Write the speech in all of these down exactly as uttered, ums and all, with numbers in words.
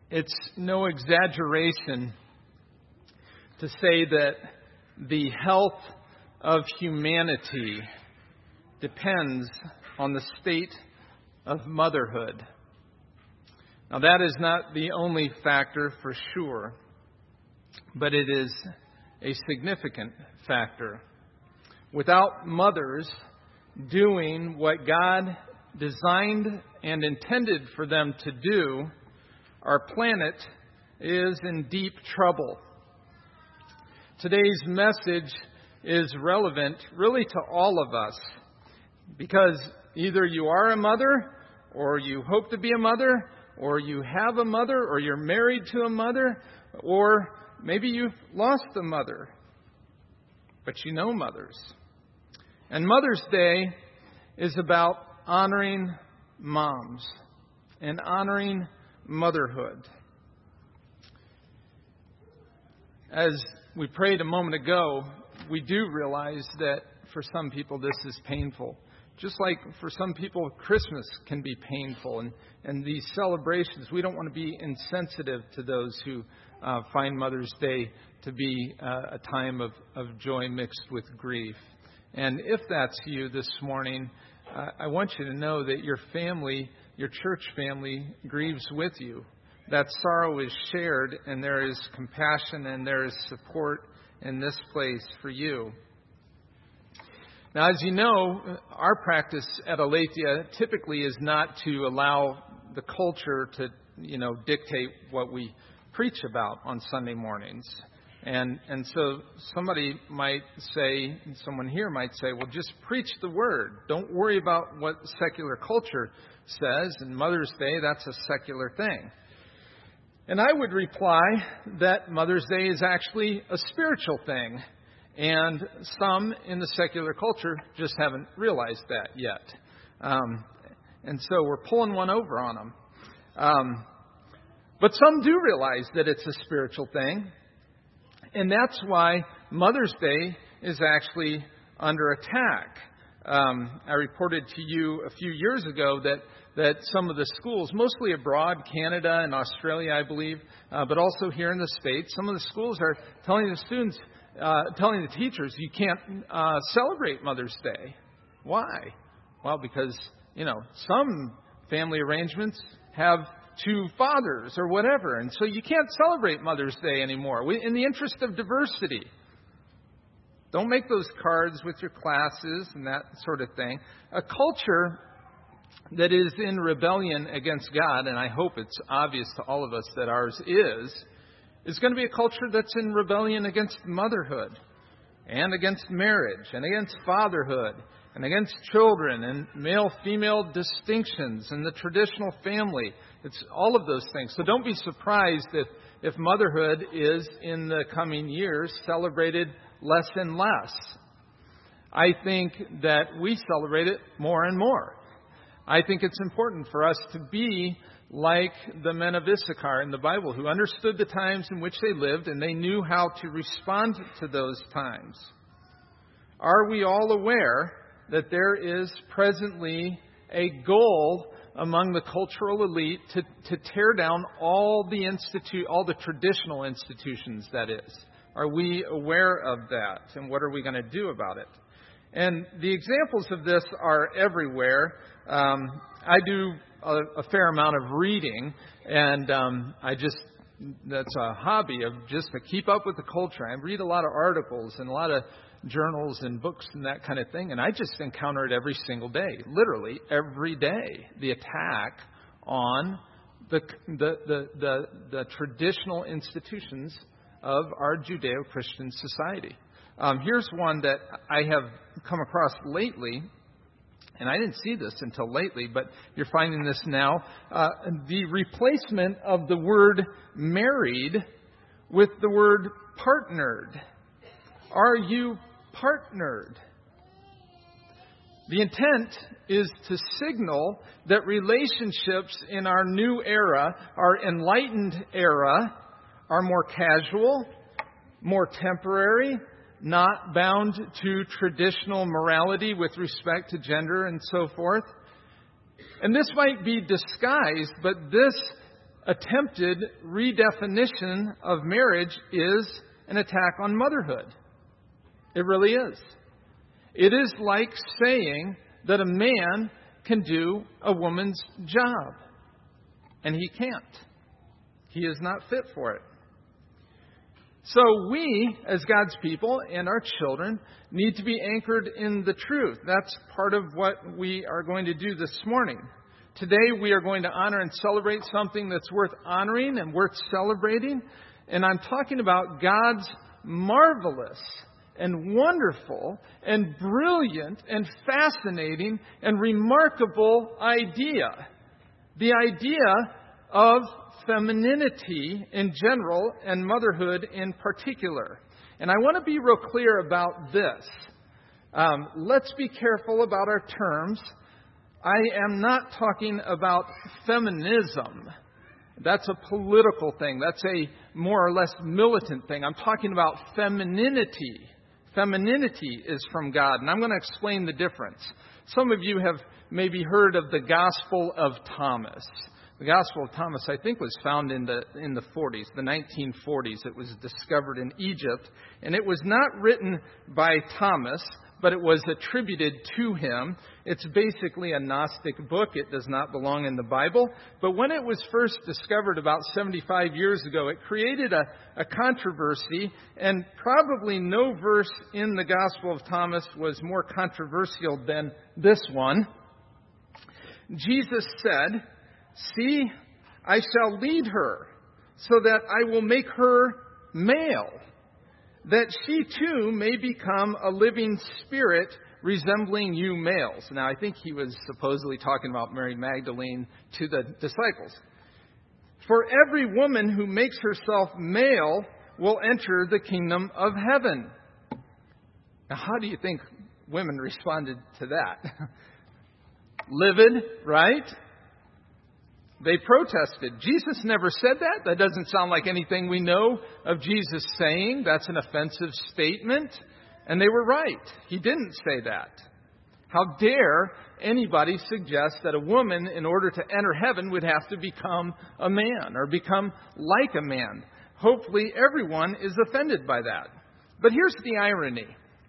It's no exaggeration to say that the health of humanity depends on the state of motherhood. Now, that is not the only factor for sure, but it is a significant factor. Without mothers doing what God designed and intended for them to do, our planet is in deep trouble. Today's message is relevant really to all of us, because either you are a mother, or you hope to be a mother, or you have a mother, or you're married to a mother, or maybe you've lost a mother, but you know mothers. And Mother's Day is about honoring moms and honoring motherhood. As we prayed a moment ago, we do realize that for some people this is painful. Just like for some people, Christmas can be painful. And, and these celebrations, we don't want to be insensitive to those who uh, find Mother's Day to be uh, a time of, of joy mixed with grief. And if that's you this morning, uh, I want you to know that your family, your church family, grieves with you. That sorrow is shared, and there is compassion and there is support in this place for you. Now, as you know, our practice at Aletheia typically is not to allow the culture to, you know, dictate what we preach about on Sunday mornings. And and so somebody might say, someone here might say, well, just preach the word. Don't worry about what secular culture says. And Mother's Day, that's a secular thing. And I would reply that Mother's Day is actually a spiritual thing. And some in the secular culture just haven't realized that yet. Um, and so we're pulling one over on them. Um, but some do realize that it's a spiritual thing. And that's why Mother's Day is actually under attack. Um, I reported to you a few years ago that, that some of the schools, mostly abroad, Canada and Australia, I believe, uh, but also here in the States, some of the schools are telling the students, uh, telling the teachers, you can't uh, celebrate Mother's Day. Why? Well, because, you know, some family arrangements have two fathers or whatever. And so you can't celebrate Mother's Day anymore. We, in the interest of diversity. Don't make those cards with your classes and that sort of thing. A culture that is in rebellion against God, and I hope it's obvious to all of us that ours is, is going to be a culture that's in rebellion against motherhood and against marriage and against fatherhood and against children and male-female distinctions and the traditional family. It's all of those things. So don't be surprised if, if motherhood is, in the coming years, celebrated less and less. I think that we celebrate it more and more. I think it's important for us to be like the men of Issachar in the Bible, who understood the times in which they lived and they knew how to respond to those times. Are we all aware that there is presently a goal among the cultural elite to, to tear down all the institute, all the traditional institutions, that is? Are we aware of that? And what are we going to do about it? And the examples of this are everywhere. Um, I do a, a fair amount of reading, and um, I just, that's a hobby of just to keep up with the culture. I read a lot of articles and a lot of journals and books and that kind of thing, and I just encounter it every single day, literally every day, the attack on the the the the, the traditional institutions of our Judeo-Christian society. Um, here's one that I have come across lately, and I didn't see this until lately, but you're finding this now. Uh, the replacement of the word married with the word partnered. Are you partnered? The intent is to signal that relationships in our new era, our enlightened era, are more casual, more temporary, not bound to traditional morality with respect to gender and so forth. And this might be disguised, but this attempted redefinition of marriage is an attack on motherhood. It really is. It is like saying that a man can do a woman's job, and he can't. He is not fit for it. So we, as God's people and our children, need to be anchored in the truth. That's part of what we are going to do this morning. Today we are going to honor and celebrate something that's worth honoring and worth celebrating. And I'm talking about God's marvelous and wonderful and brilliant and fascinating and remarkable idea. The idea of femininity in general and motherhood in particular. And I want to be real clear about this. Um, let's be careful about our terms. I am not talking about feminism. That's a political thing. That's a more or less militant thing. I'm talking about femininity. Femininity is from God, and I'm going to explain the difference. Some of you have maybe heard of the Gospel of Thomas. The Gospel of Thomas, I think, was found in the in the forties, the nineteen forties. It was discovered in Egypt, and it was not written by Thomas, but it was attributed to him. It's basically a Gnostic book. It does not belong in the Bible. But when it was first discovered about seventy-five years ago, it created a, a controversy, and probably no verse in the Gospel of Thomas was more controversial than this one. Jesus said, "See, I shall lead her, so that I will make her male, that she too may become a living spirit resembling you males." Now, I think he was supposedly talking about Mary Magdalene to the disciples. "For every woman who makes herself male will enter the kingdom of heaven." Now, how do you think women responded to that? Livid, right? They protested. Jesus never said that. That doesn't sound like anything we know of Jesus saying. That's an offensive statement. And they were right. He didn't say that. How dare anybody suggest that a woman, in order to enter heaven, would have to become a man or become like a man? Hopefully everyone is offended by that. But here's the irony.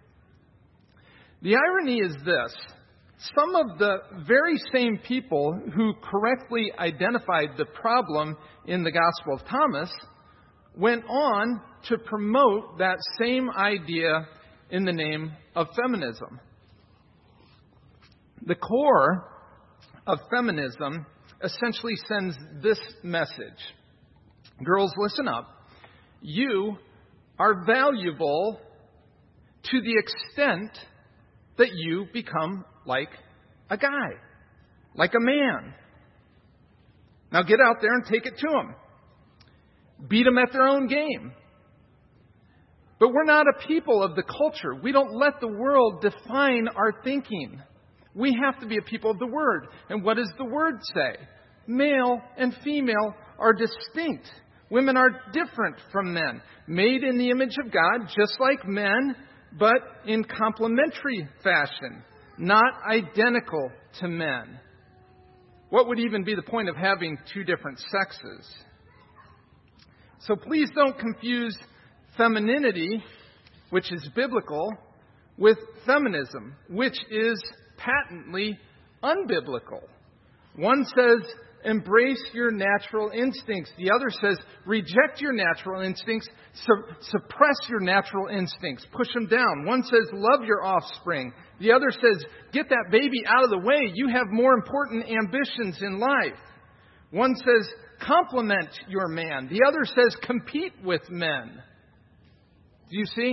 The irony is this. Some of the very same people who correctly identified the problem in the Gospel of Thomas went on to promote that same idea in the name of feminism. The core of feminism essentially sends this message. Girls, listen up. You are valuable to the extent that you become like a guy, like a man. Now get out there and take it to them. Beat them at their own game. But we're not a people of the culture. We don't let the world define our thinking. We have to be a people of the Word. And what does the Word say? Male and female are distinct. Women are different from men. Made in the image of God, just like men, but in complementary fashion. Not identical to men. What would even be the point of having two different sexes? So please don't confuse femininity, which is biblical, with feminism, which is patently unbiblical. One says, embrace your natural instincts. The other says, reject your natural instincts, su- suppress your natural instincts, push them down. One says, love your offspring. The other says, get that baby out of the way. You have more important ambitions in life. One says, compliment your man. The other says, compete with men. Do you see?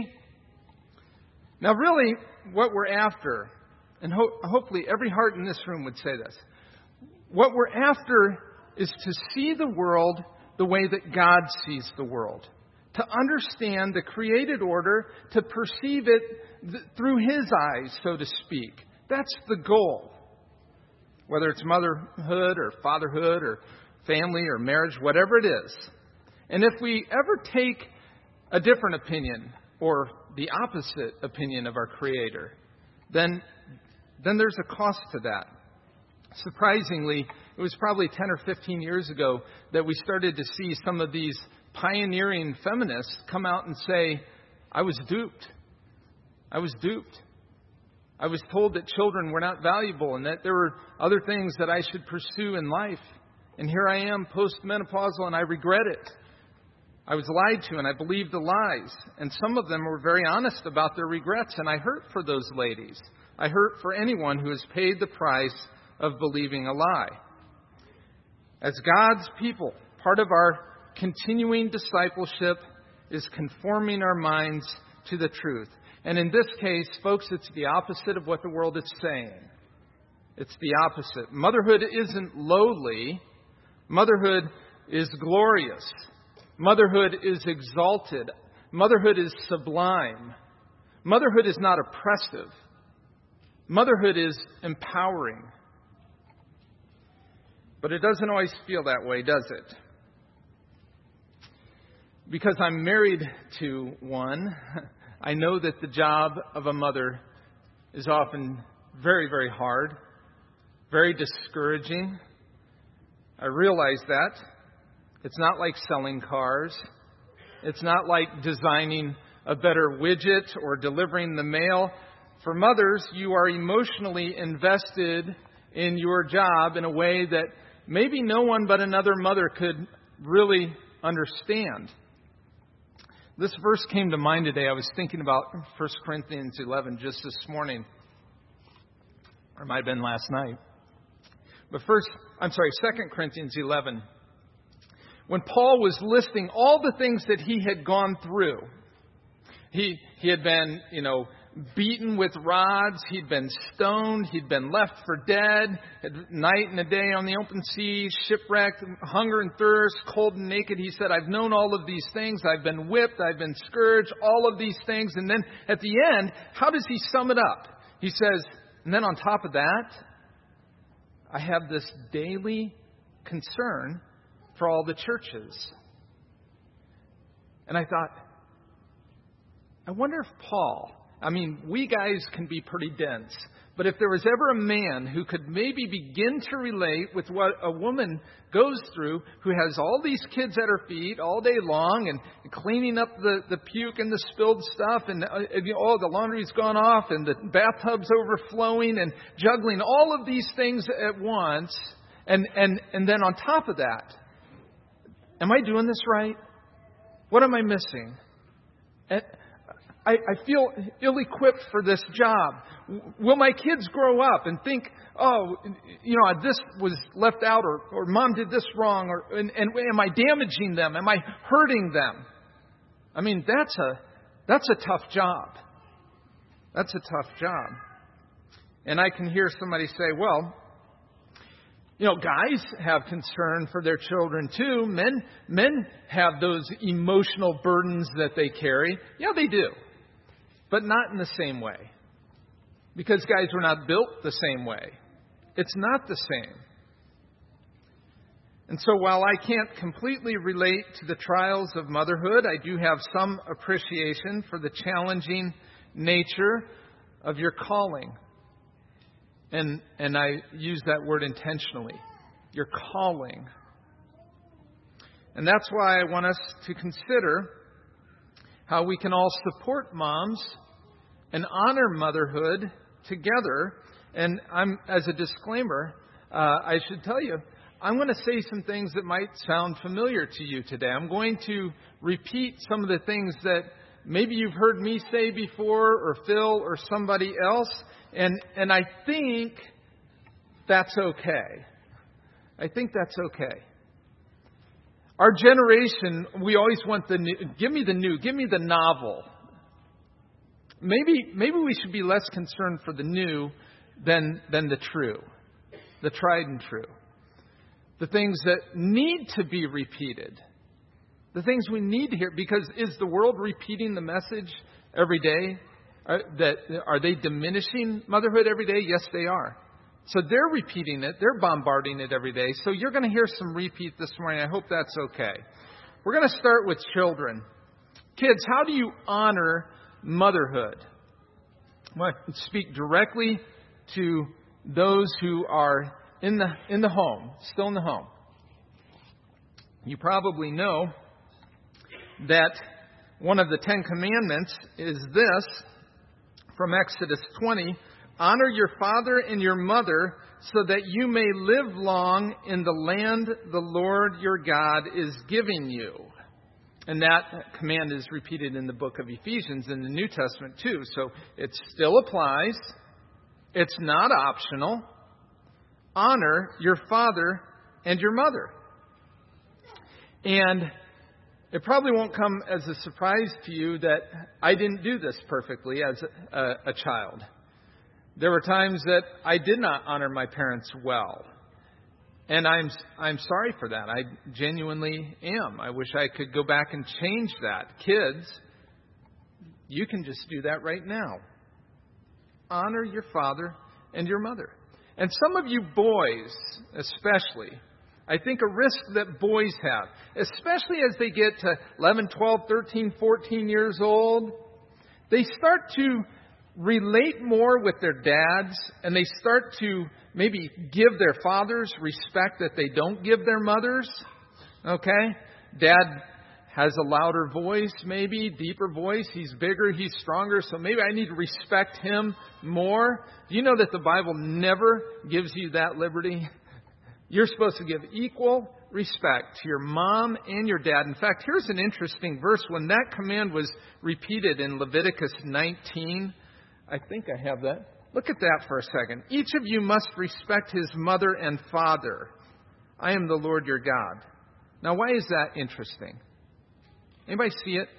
Now, really, what we're after, and ho- hopefully every heart in this room would say this, what we're after is to see the world the way that God sees the world. To understand the created order, to perceive it th- through His eyes, so to speak. That's the goal. Whether it's motherhood or fatherhood or family or marriage, whatever it is. And if we ever take a different opinion or the opposite opinion of our Creator, then, then there's a cost to that. Surprisingly, it was probably ten or fifteen years ago that we started to see some of these pioneering feminists come out and say, I was duped. I was duped. I was told that children were not valuable and that there were other things that I should pursue in life. And here I am, postmenopausal, and I regret it. I was lied to, and I believed the lies. And some of them were very honest about their regrets, and I hurt for those ladies. I hurt for anyone who has paid the price of believing a lie. As God's people, part of our continuing discipleship is conforming our minds to the truth. And in this case, folks, it's the opposite of what the world is saying. It's the opposite. Motherhood isn't lowly. Motherhood is glorious. Motherhood is exalted. Motherhood is sublime. Motherhood is not oppressive. Motherhood is empowering. But it doesn't always feel that way, does it? Because I'm married to one, I know that the job of a mother is often very, very hard, very discouraging. I realize that. It's not like selling cars. It's not like designing a better widget or delivering the mail. For mothers, you are emotionally invested in your job in a way that maybe no one but another mother could really understand. This verse came to mind today. I was thinking about First Corinthians eleven just this morning. Or it might have been last night. But first, I'm sorry, Second Corinthians eleven. When Paul was listing all the things that he had gone through. He, he had been, you know, beaten with rods. He'd been stoned. He'd been left for dead. Night and a day on the open sea, shipwrecked, hunger and thirst, cold and naked. He said, I've known all of these things. I've been whipped. I've been scourged. All of these things. And then at the end, how does he sum it up? He says, and then on top of that, I have this daily concern for all the churches. And I thought, I wonder if Paul, I mean, we guys can be pretty dense, but if there was ever a man who could maybe begin to relate with what a woman goes through, who has all these kids at her feet all day long and cleaning up the, the puke and the spilled stuff and, uh, and you know, oh, the laundry's gone off and the bathtub's overflowing and juggling all of these things at once. And, and, and then on top of that, am I doing this right? What am I missing? And I, I feel ill-equipped for this job. Will my kids grow up and think, oh, you know, this was left out or, or mom did this wrong or and, and am I damaging them? Am I hurting them? I mean, that's a that's a tough job. That's a tough job. And I can hear somebody say, well, you know, guys have concern for their children too. Men, men have those emotional burdens that they carry. Yeah, they do. But not in the same way. Because guys were not built the same way. It's not the same. And so while I can't completely relate to the trials of motherhood, I do have some appreciation for the challenging nature of your calling. And and I use that word intentionally. Your calling. And that's why I want us to consider how we can all support moms and honor motherhood together. And I'm, as a disclaimer, uh, I should tell you, I'm going to say some things that might sound familiar to you today. I'm going to repeat some of the things that maybe you've heard me say before, or Phil, or somebody else. And and I think that's okay. I think that's okay. Our generation, we always want the new. Give me the new. Give me the novel. Maybe maybe we should be less concerned for the new than than the true, the tried and true. The things that need to be repeated. The things we need to hear. Because is the world repeating the message every day? Are, that, are they diminishing motherhood every day? Yes, they are. So they're repeating it. They're bombarding it every day. So you're going to hear some repeat this morning. I hope that's okay. We're going to start with children. Kids, how do you honor motherhood? I want to speak directly to those who are in the in the home, still in the home, you probably know that one of the Ten Commandments is this from Exodus twenty, honor your father and your mother so that you may live long in the land the Lord your God is giving you. And that command is repeated in the book of Ephesians in the New Testament too. So it still applies. It's not optional. Honor your father and your mother. And it probably won't come as a surprise to you that I didn't do this perfectly as a, a child. There were times that I did not honor my parents well. And I'm I'm sorry for that. I genuinely am. I wish I could go back and change that. Kids, you can just do that right now. Honor your father and your mother. And some of you boys, especially, I think a risk that boys have, especially as they get to eleven, twelve, thirteen, fourteen years old, they start to relate more with their dads, and they start to maybe give their fathers respect that they don't give their mothers. Okay? Dad has a louder voice, maybe, deeper voice. He's bigger, he's stronger, so maybe I need to respect him more. Do you know that the Bible never gives you that liberty? You're supposed to give equal respect to your mom and your dad. In fact, here's an interesting verse. When that command was repeated in Leviticus nineteen, I think I have that. Look at that for a second. Each of you must respect his mother and father. I am the Lord your God. Now, why is that interesting? Anybody see it?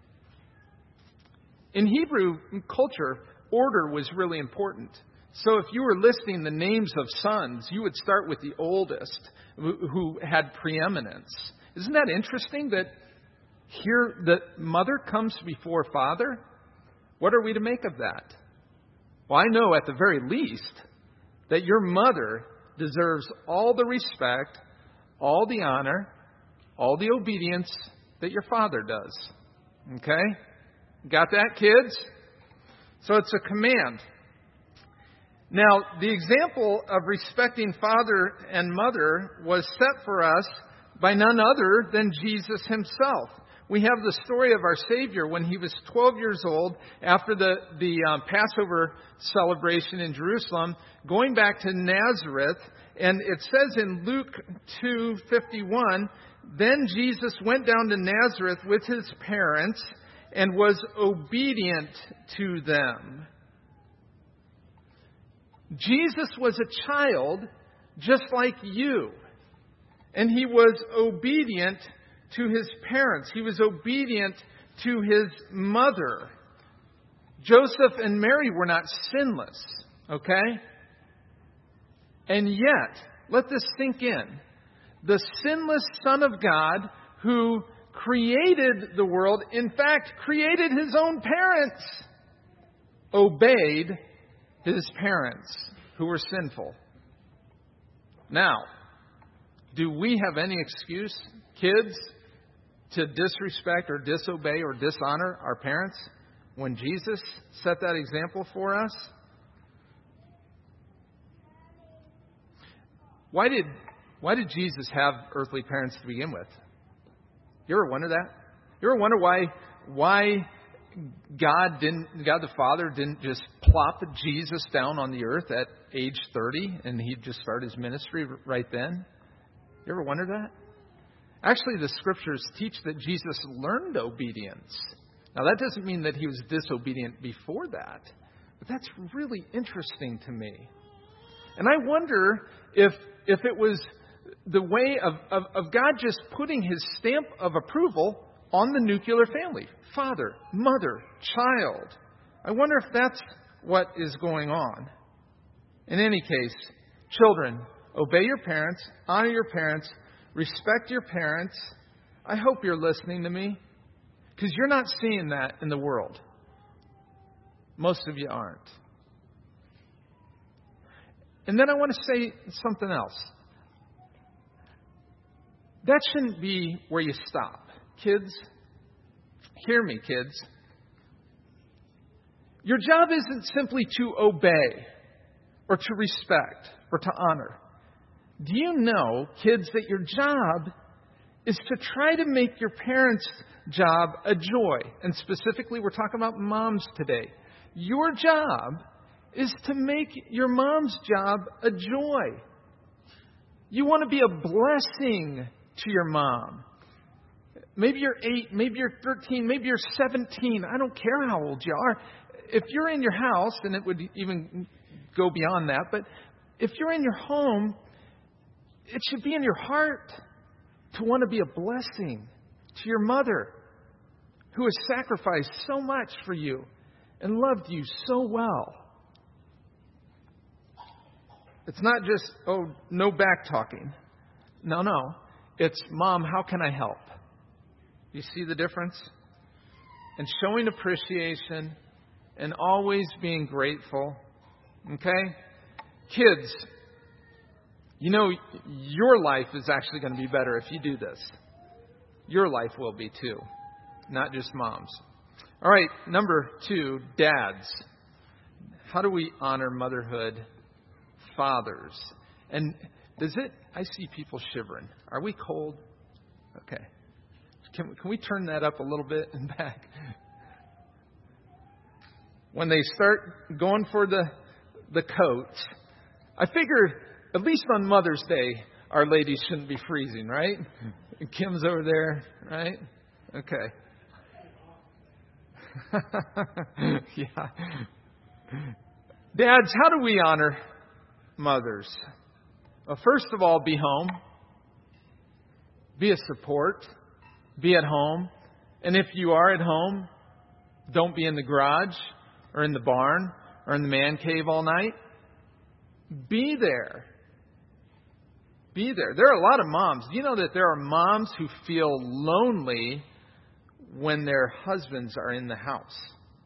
In Hebrew culture, order was really important. So if you were listing the names of sons, you would start with the oldest, who had preeminence. Isn't that interesting that here the mother comes before father? What are we to make of that? Well, I know at the very least that your mother deserves all the respect, all the honor, all the obedience that your father does. Okay? Got that, kids? So it's a command. Now, the example of respecting father and mother was set for us by none other than Jesus himself. We have the story of our Savior when he was twelve years old after the, the um, Passover celebration in Jerusalem, going back to Nazareth. And it says in Luke two fifty-one, then Jesus went down to Nazareth with his parents and was obedient to them. Jesus was a child just like you. And he was obedient to his parents. He was obedient to his mother. Joseph and Mary were not sinless, okay? And yet, let this sink in. The sinless Son of God who created the world, in fact, created his own parents, obeyed his parents who were sinful. Now, do we have any excuse, kids, to disrespect or disobey or dishonor our parents when Jesus set that example for us? Why did why did Jesus have earthly parents to begin with? You ever wonder that? You ever wonder why why God didn't God the Father didn't just plop Jesus down on the earth at age thirty and he'd just start his ministry right then? You ever wonder that? Actually, the scriptures teach that Jesus learned obedience. Now, that doesn't mean that he was disobedient before that, but that's really interesting to me. And I wonder if if it was the way of, of, of God just putting his stamp of approval on the nuclear family. Father, mother, child. I wonder if that's what is going on. In any case, children, obey your parents, honor your parents, respect your parents. I hope you're listening to me, because you're not seeing that in the world. Most of you aren't. And then I want to say something else. That shouldn't be where you stop. Kids, hear me, kids. Your job isn't simply to obey or to respect or to honor. Do you know, kids, that your job is to try to make your parents' job a joy? And specifically, we're talking about moms today. Your job is to make your mom's job a joy. You want to be a blessing to your mom. Maybe you're eight, maybe you're thirteen, maybe you're seventeen. I don't care how old you are. If you're in your house, and it would even go beyond that, but if you're in your home, it should be in your heart to want to be a blessing to your mother, who has sacrificed so much for you and loved you so well. It's not just, oh, no back talking. No, no. It's, Mom, how can I help? You see the difference? And showing appreciation and always being grateful. Okay? Kids, you know, your life is actually going to be better if you do this. Your life will be too, not just mom's. All right, number two, dads. How do we honor motherhood? Fathers. And does it, I see people shivering. Are we cold? Okay. Can, can we turn that up a little bit and back? When they start going for the, the coats, I figure at least on Mother's Day, our ladies shouldn't be freezing, right? And Kim's over there, right? Okay. Yeah. Dads, how do we honor mothers? Well, first of all, be home. Be a support. Be at home. And if you are at home, don't be in the garage or in the barn or in the man cave all night. Be there. Be there. There are a lot of moms. Do you know that there are moms who feel lonely when their husbands are in the house?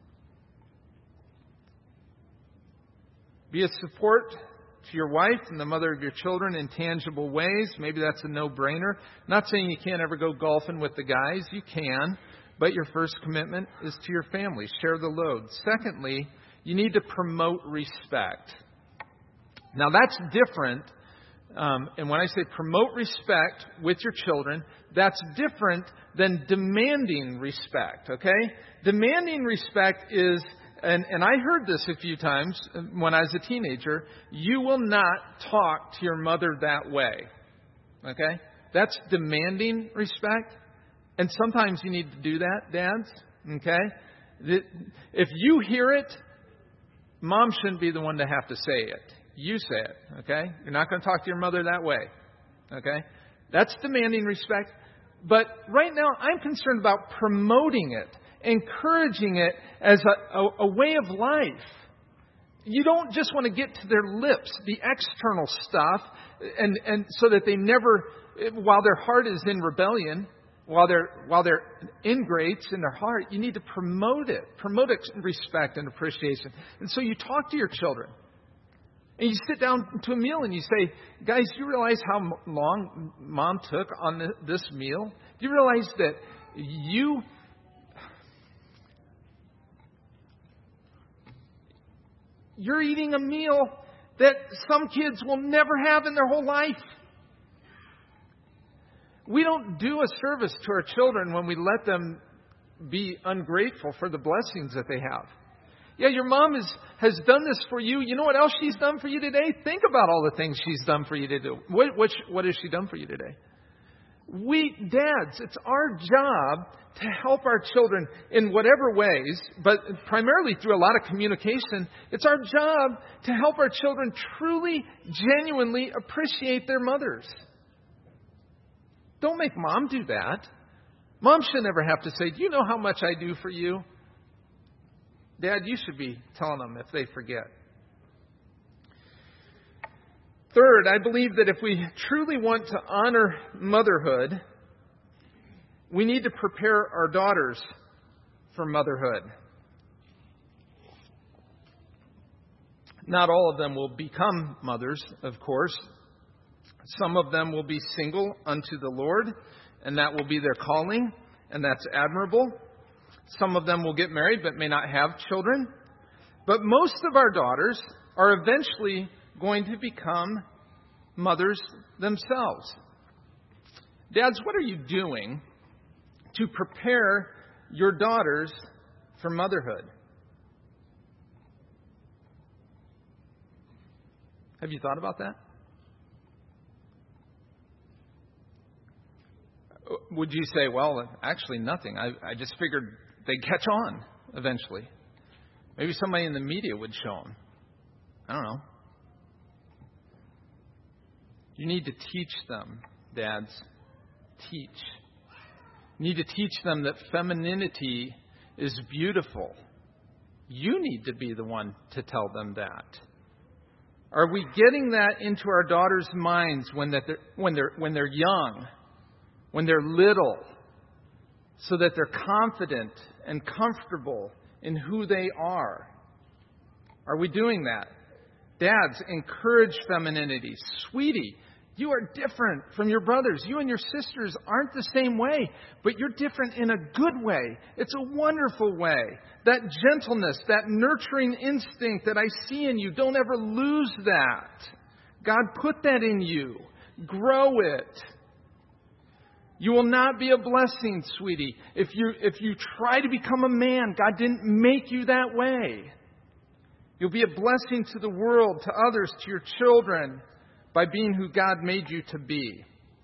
Be a support to your wife and the mother of your children in tangible ways. Maybe that's a no-brainer. Not saying you can't ever go golfing with the guys. You can. But your first commitment is to your family. Share the load. Secondly, you need to promote respect. Now, that's different. Um, and when I say promote respect with your children, that's different than demanding respect, okay? Demanding respect is, and, and I heard this a few times when I was a teenager, you will not talk to your mother that way, okay? That's demanding respect. And sometimes you need to do that, dads, okay? If you hear it, Mom shouldn't be the one to have to say it. You say it, okay? You're not going to talk to your mother that way, okay? That's demanding respect. But right now, I'm concerned about promoting it, encouraging it as a, a, a way of life. You don't just want to get to their lips, the external stuff, and, and so that they never, while their heart is in rebellion, while they're while they're ingrates in their heart, you need to promote it, promote respect and appreciation. And so you talk to your children. And you sit down to a meal and you say, guys, do you realize how long Mom took on this meal? Do you realize that you, you're eating a meal that some kids will never have in their whole life? We don't do a service to our children when we let them be ungrateful for the blessings that they have. Yeah, your mom is, has done this for you. You know what else she's done for you today? Think about all the things she's done for you today. What, what, what has she done for you today? We, dads, it's our job to help our children in whatever ways, but primarily through a lot of communication. It's our job to help our children truly, genuinely appreciate their mothers. Don't make Mom do that. Mom should never have to say, do you know how much I do for you? Dad, you should be telling them if they forget. Third, I believe that if we truly want to honor motherhood, we need to prepare our daughters for motherhood. Not all of them will become mothers, of course. Some of them will be single unto the Lord, and that will be their calling, and that's admirable. Some of them will get married but may not have children. But most of our daughters are eventually going to become mothers themselves. Dads, what are you doing to prepare your daughters for motherhood? Have you thought about that? Would you say, well, actually nothing. I, I just figured they'd catch on eventually. Maybe somebody in the media would show them. I don't know. You need to teach them, dads. Teach. You need to teach them that femininity is beautiful. You need to be the one to tell them that. Are we getting that into our daughters' minds when that they're, when they're when they're young, when they're little, so that they're confident and comfortable in who they are? Are we doing that? Dads, encourage femininity. Sweetie, you are different from your brothers. You and your sisters aren't the same way, but you're different in a good way. It's a wonderful way. That gentleness, that nurturing instinct that I see in you, don't ever lose that. God put that in you. Grow it. You will not be a blessing, sweetie, if you if you try to become a man. God didn't make you that way. You'll be a blessing to the world, to others, to your children, by being who God made you to be.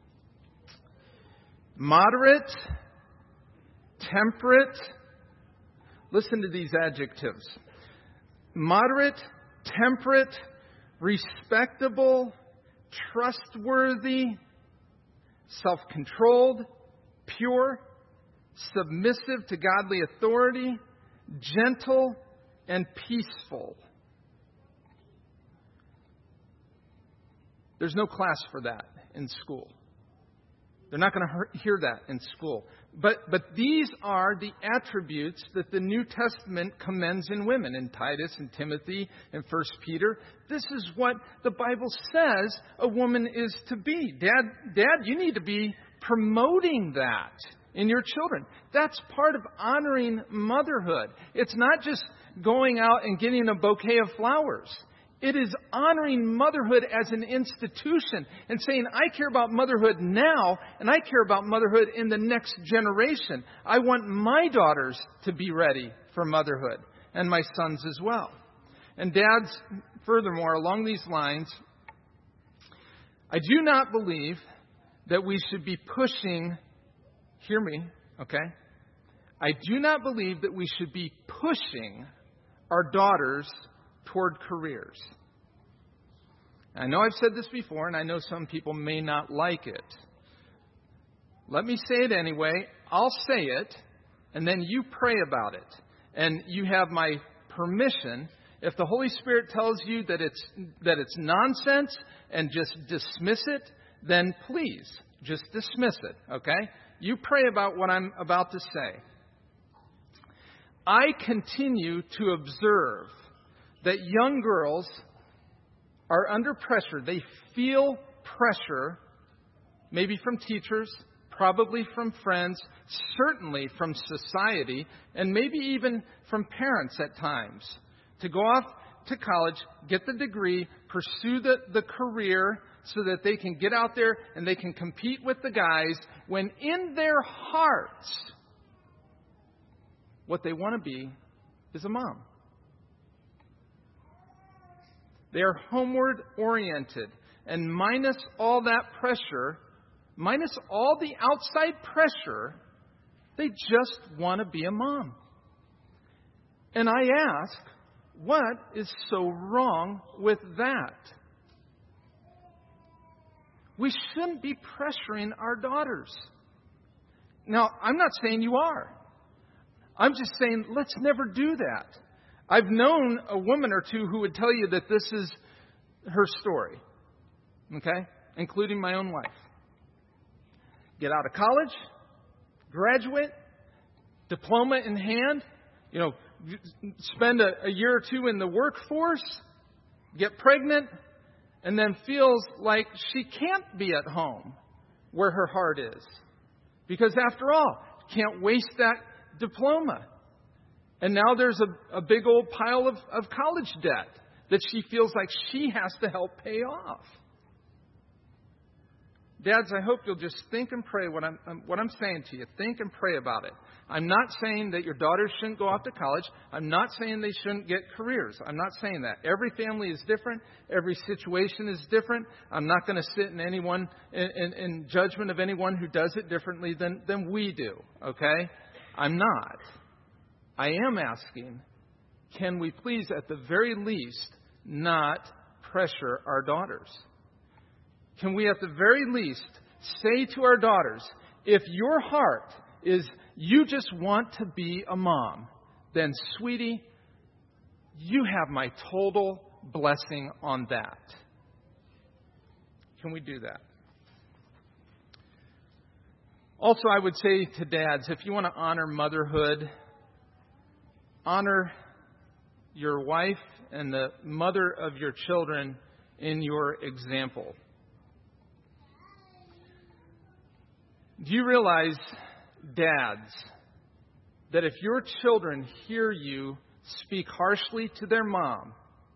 Moderate, temperate. Listen to these adjectives. Moderate, temperate, respectable, trustworthy, self-controlled, pure, submissive to godly authority, gentle, and peaceful. There's no class for that in school. They're not going to hear that in school. But but these are the attributes that the New Testament commends in women, in Titus and Timothy and First Peter. This is what the Bible says a woman is to be. Dad, Dad, you need to be promoting that in your children. That's part of honoring motherhood. It's not just going out and getting a bouquet of flowers. It is honoring motherhood as an institution and saying, I care about motherhood now, and I care about motherhood in the next generation. I want my daughters to be ready for motherhood, and my sons as well. And dads, furthermore, along these lines, I do not believe that we should be pushing, hear me, okay? I do not believe that we should be pushing our daughters toward careers. I know I've said this before, and I know some people may not like it. Let me say it anyway. I'll say it, and then you pray about it. And you have my permission. If the Holy Spirit tells you that it's that it's nonsense and just dismiss it, then please just dismiss it, okay? You pray about what I'm about to say. I continue to observe that young girls are under pressure. They feel pressure, maybe from teachers, probably from friends, certainly from society, and maybe even from parents at times, to go off to college, get the degree, pursue the, the career so that they can get out there and they can compete with the guys, when in their hearts, what they want to be is a mom. They are homeward oriented, and minus all that pressure, minus all the outside pressure, they just want to be a mom. And I ask, what is so wrong with that? We shouldn't be pressuring our daughters. Now, I'm not saying you are. I'm just saying let's never do that. I've known a woman or two who would tell you that this is her story, okay, including my own wife. Get out of college, graduate, diploma in hand, you know, spend a, a year or two in the workforce, get pregnant, and then feels like she can't be at home where her heart is. Because after all, can't waste that diploma. And now there's a, a big old pile of, of college debt that she feels like she has to help pay off. Dads, I hope you'll just think and pray what I'm, what I'm saying to you. Think and pray about it. I'm not saying that your daughters shouldn't go off to college. I'm not saying they shouldn't get careers. I'm not saying that. Every family is different. Every situation is different. I'm not going to sit in anyone in, in, in judgment of anyone who does it differently than, than we do. Okay? I'm not. I am asking, can we please at the very least not pressure our daughters? Can we at the very least say to our daughters, if your heart is you just want to be a mom, then sweetie, you have my total blessing on that. Can we do that? Also, I would say to dads, if you want to honor motherhood, honor your wife and the mother of your children in your example. Do you realize, dads, that if your children hear you speak harshly to their mom,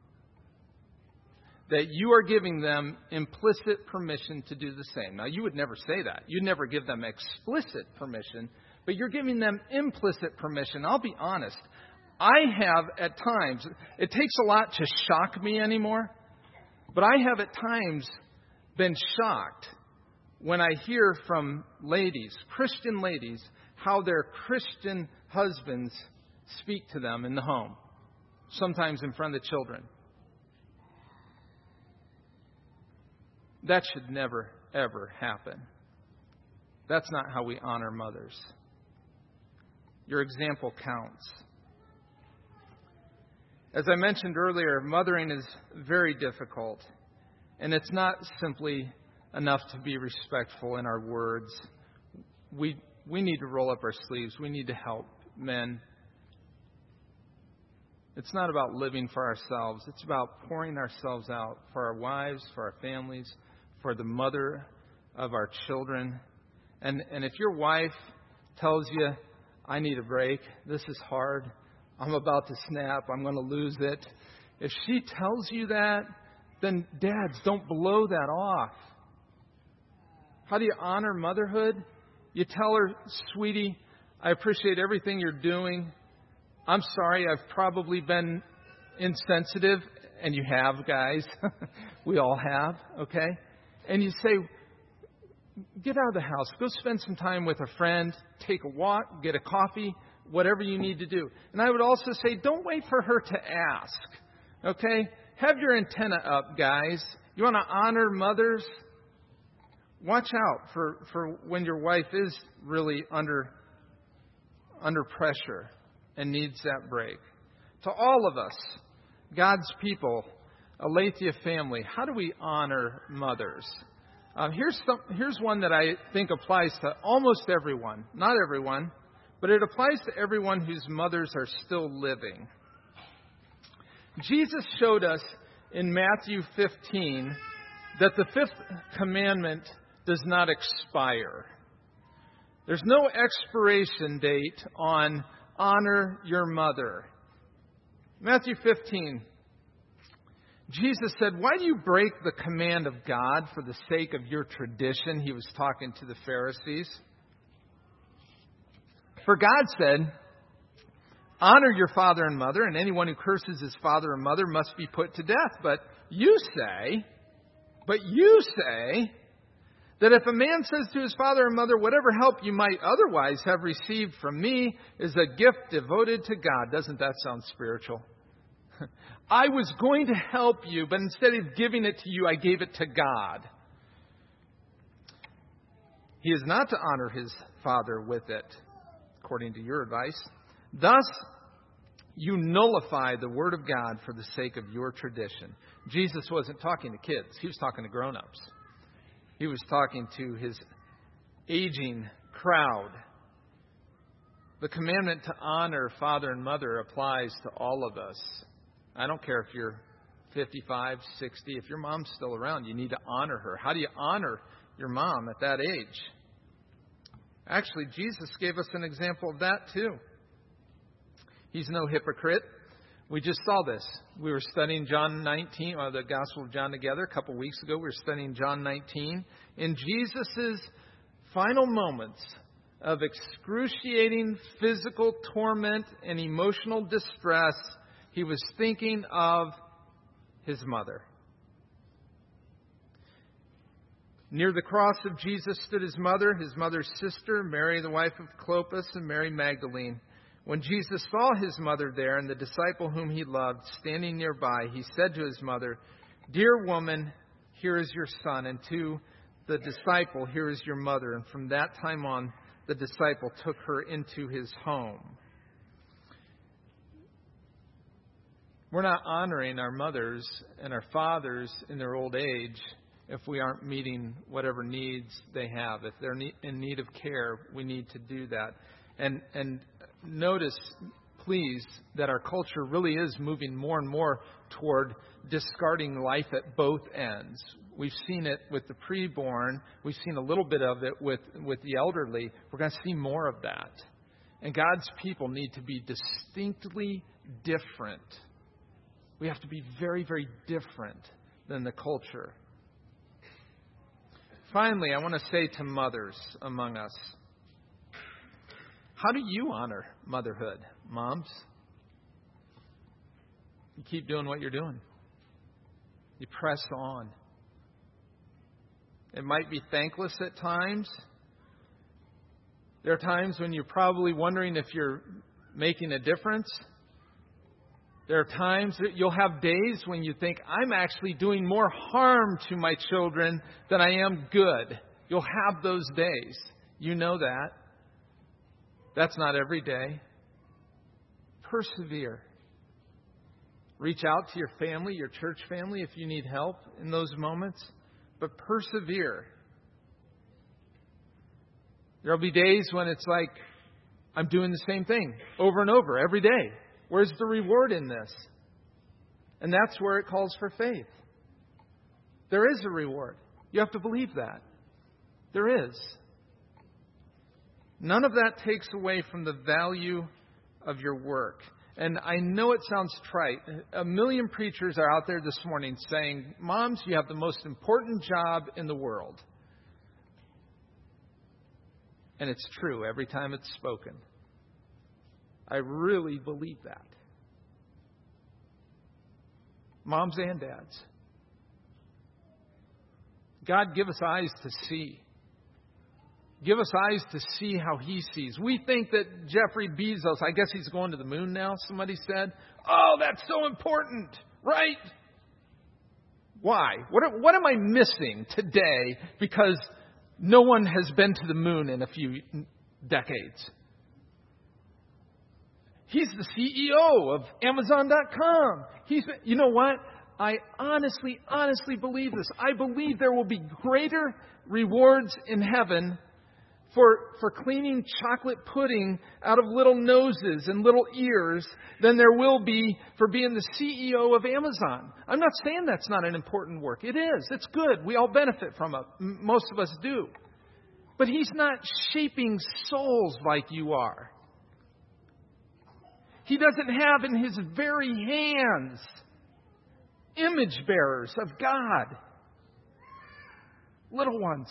that you are giving them implicit permission to do the same? Now, you would never say that. You'd never give them explicit permission, but you're giving them implicit permission. I'll be honest. I have at times, it takes a lot to shock me anymore, but I have at times been shocked when I hear from ladies, Christian ladies, how their Christian husbands speak to them in the home, sometimes in front of the children. That should never, ever happen. That's not how we honor mothers. Your example counts. As I mentioned earlier, mothering is very difficult, and it's not simply enough to be respectful in our words. We we need to roll up our sleeves. We need to help men. It's not about living for ourselves. It's about pouring ourselves out for our wives, for our families, for the mother of our children. And and if your wife tells you, I need a break, this is hard, I'm about to snap, I'm going to lose it. If she tells you that, then dads, don't blow that off. How do you honor motherhood? You tell her, sweetie, I appreciate everything you're doing. I'm sorry, I've probably been insensitive. And you have, guys. We all have, okay? And you say, get out of the house. Go spend some time with a friend. Take a walk. Get a coffee. Whatever you need to do. And I would also say, don't wait for her to ask. Okay? Have your antenna up, guys. You want to honor mothers? Watch out for, for when your wife is really under, under pressure and needs that break. To all of us, God's people, Aletheia family, how do we honor mothers? Um, here's some, here's one that I think applies to almost everyone. Not everyone, but it applies to everyone whose mothers are still living. Jesus showed us in Matthew fifteen that the fifth commandment does not expire. There's no expiration date on honor your mother. Matthew fifteen. Jesus said, why do you break the command of God for the sake of your tradition? He was talking to the Pharisees. For God said, honor your father and mother, and anyone who curses his father or mother must be put to death. But you say, but you say, that if a man says to his father or mother, whatever help you might otherwise have received from me is a gift devoted to God. Doesn't that sound spiritual? I was going to help you, but instead of giving it to you, I gave it to God. He is not to honor his father with it, according to your advice. Thus, you nullify the word of God for the sake of your tradition. Jesus wasn't talking to kids. He was talking to grown-ups. He was talking to his aging crowd. The commandment to honor father and mother applies to all of us. I don't care if you're fifty-five, sixty. If your mom's still around, you need to honor her. How do you honor your mom at that age? Actually, Jesus gave us an example of that too. He's no hypocrite. We just saw this. We were studying John nineteen, or the Gospel of John together a couple weeks ago. We were studying John nineteen. In Jesus' final moments of excruciating physical torment and emotional distress, he was thinking of his mother. Near the cross of Jesus stood his mother, his mother's sister, Mary, the wife of Clopas, and Mary Magdalene. When Jesus saw his mother there and the disciple whom he loved standing nearby, he said to his mother, "Dear woman, here is your son." And to the disciple, "Here is your mother." And from that time on, the disciple took her into his home. We're not honoring our mothers and our fathers in their old age if we aren't meeting whatever needs they have. If they're in need of care, we need to do that. And and notice, please, that our culture really is moving more and more toward discarding life at both ends. We've seen it with the preborn. We've seen a little bit of it with, with the elderly. We're going to see more of that. And God's people need to be distinctly different. We have to be very, very different than the culture. Finally, I want to say to mothers among us, how do you honor motherhood, moms? You keep doing what you're doing. You press on. It might be thankless at times. There are times when you're probably wondering if you're making a difference. There are times that you'll have days when you think, I'm actually doing more harm to my children than I am good. You'll have those days. You know that. That's not every day. Persevere. Reach out to your family, your church family, if you need help in those moments. But persevere. There'll be days when it's like, I'm doing the same thing over and over every day. Where's the reward in this? And that's where it calls for faith. There is a reward. You have to believe that. There is. None of that takes away from the value of your work. And I know it sounds trite. A million preachers are out there this morning saying, moms, you have the most important job in the world. And it's true every time it's spoken. I really believe that. Moms and dads. God, give us eyes to see. Give us eyes to see how He sees. We think that Jeffrey Bezos, I guess he's going to the moon now, somebody said. Oh, that's so important, right? Why? What, what am I missing today because no one has been to the moon in a few decades? He's the C E O of Amazon dot com. He's, you know what? I honestly, honestly believe this. I believe there will be greater rewards in heaven for, for cleaning chocolate pudding out of little noses and little ears than there will be for being the C E O of Amazon. I'm not saying that's not an important work. It is. It's good. We all benefit from it. Most of us do. But He's not shaping souls like you are. He doesn't have in His very hands image bearers of God. Little ones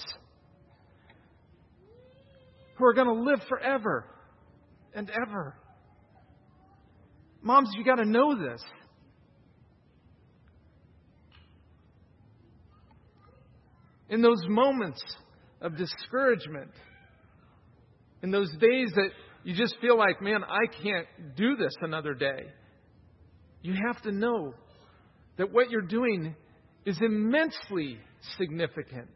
who are going to live forever and ever. Moms, you got to know this. In those moments of discouragement, in those days that you just feel like, man, I can't do this another day, you have to know that what you're doing is immensely significant.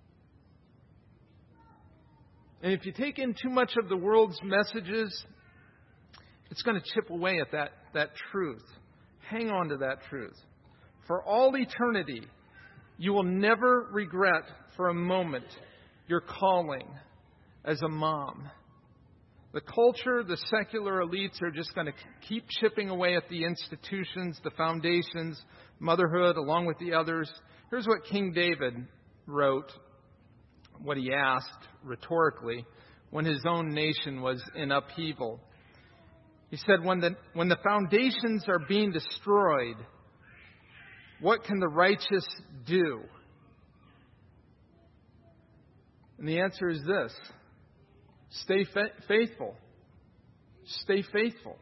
And if you take in too much of the world's messages, it's going to chip away at that, that truth. Hang on to that truth. For all eternity, you will never regret for a moment your calling as a mom. The culture, the secular elites are just going to keep chipping away at the institutions, the foundations, motherhood, along with the others. Here's what King David wrote, what he asked rhetorically when his own nation was in upheaval. He said, when the, when the foundations are being destroyed, what can the righteous do? And the answer is this: stay fa- faithful. Stay faithful.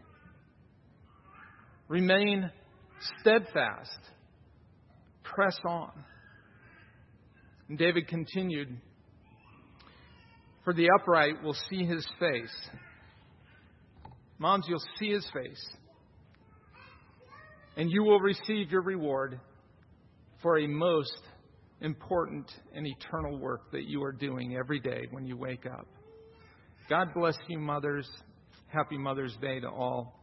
Remain steadfast. Press on. And David continued, for the upright will see his face. Moms, you'll see his face. And you will receive your reward for a most important and eternal work that you are doing every day when you wake up. God bless you, mothers. Happy Mother's Day to all.